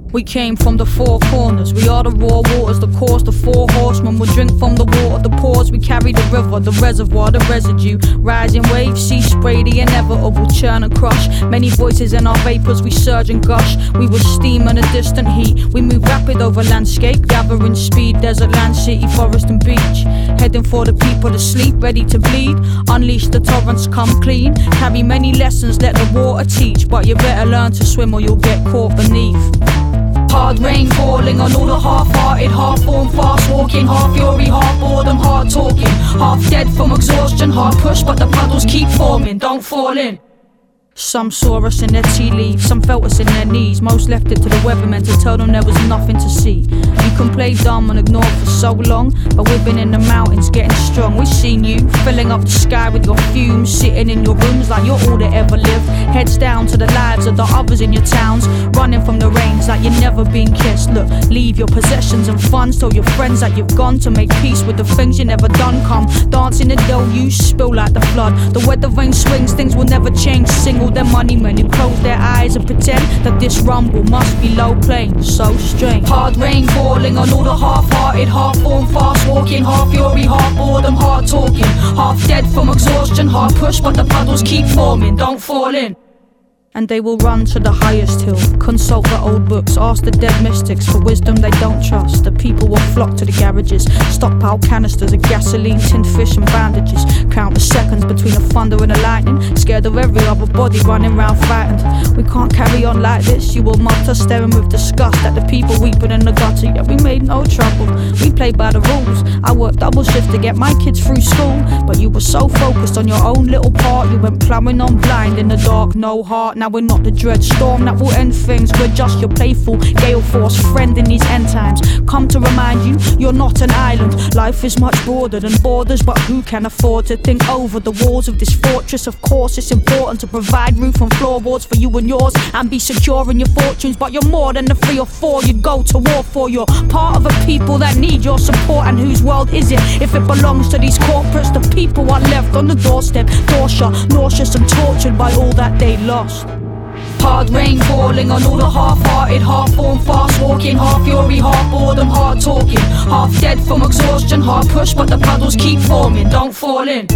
We came from the four corners, we are the raw waters, the course, the four horsemen. We drink from the water, the pores, we carry the river, the reservoir, the residue. Rising waves, sea spray, the inevitable, churn and crush. Many voices in our vapors, we surge and gush. We were steam and a distant heat. We move rapid over landscape, gathering speed. Desert, land, city, forest and beach. Heading for the people to sleep, ready to bleed. Unleash the torrents, come clean. Carry many lessons, let the water teach. But you better learn to swim or you'll get caught beneath. Hard rain falling on all the half-hearted, half-formed, fast-walking, half-fury, half-boredom, hard-talking. Half dead from exhaustion, hard push, but the puddles keep forming, don't fall in. Some saw us in their tea leaves, some felt us in their knees. Most left it to the weathermen to tell them there was nothing to see. You can play dumb and ignore for so long, but we've been in the mountains getting strong. We've seen you filling up the sky with your fumes, sitting in your rooms like you're all that ever lived. Heads down to the lives of the others in your towns, running from the rains like you've never been kissed. Look, leave your possessions and funds, tell your friends that you've gone to make peace with the things you never done. Come dance in the deluge, spill like the flood. The weather vane swings, things will never change. Single their money men who close their eyes and pretend that this rumble must be low playing. So strange. Hard rain falling on all the half-hearted, half-formed, fast-walking, half-fury, half-boredom, hard-talking. Half dead from exhaustion, hard push, but the puddles keep forming, don't fall in. And they will run to the highest hill, consult the old books, ask the dead mystics for wisdom they don't trust. The people will flock to the garages, stockpile canisters of gasoline, tinned fish and bandages. Count the seconds between the thunder and the lightning, scared of every other body running round frightened. We can't carry on like this, you will mutter, staring with disgust at the people weeping in the gutter. Yet we made no trouble, we played by the rules. I worked double shifts to get my kids through school, but you were so focused on your own little part, you went plowing on blind in the dark, no heart. Now we're not the dread storm that will end things. We're just your playful gale force friend in these end times. Come to remind you, you're not an island. Life is much broader than borders, but who can afford to think over the walls of this fortress? Of course it's important to provide roof and floorboards for you and yours, and be secure in your fortunes, but you're more than the 3 or 4 you'd go to war for. You're part of a people that need your support, and whose world is it if it belongs to these corporates? The people are left on the doorstep, door shut, nauseous and tortured by all that they lost. Hard rain falling on all the half-hearted, half-formed, fast-walking, half-fury, half-boredom, hard-talking. Half dead from exhaustion, hard push, but the puddles keep forming, don't fall in.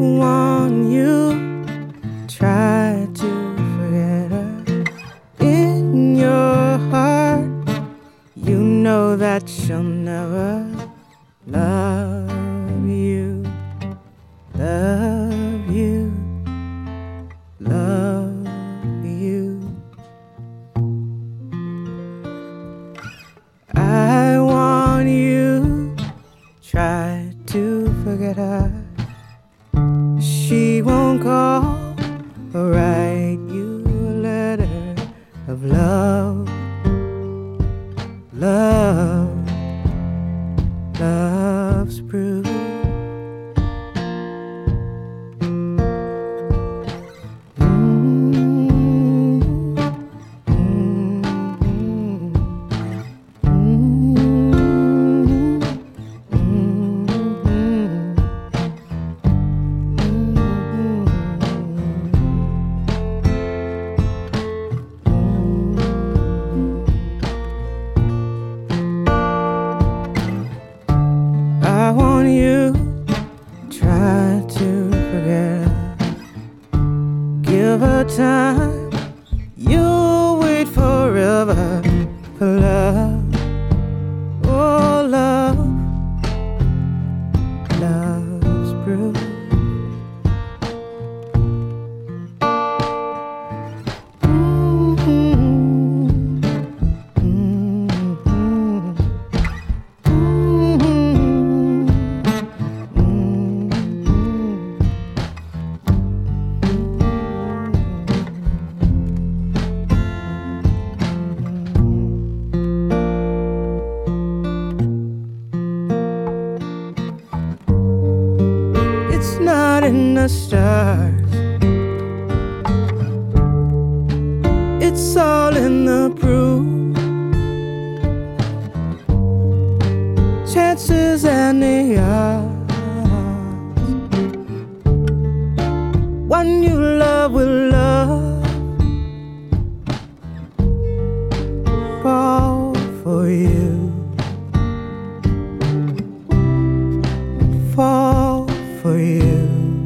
want you, try to forget her. In your heart, you know that she'll never love you, love you, love you. I want you, try to forget her. She won't call or write you a letter of love, love, love's proof. I want you, try to forget her. Give her time, you'll wait forever for love. Oh, love, love's proof. It's not in the stars, it's all in the proof. Chances and the odds. One you love will love, fall for you, fall for you.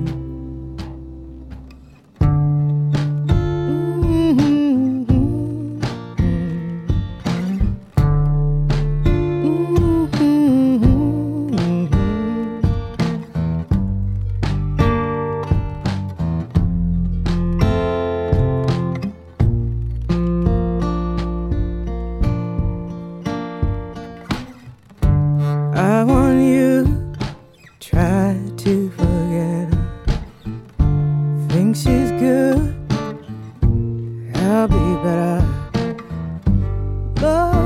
I want you, try to forget her. Think she's good, I'll be better. Love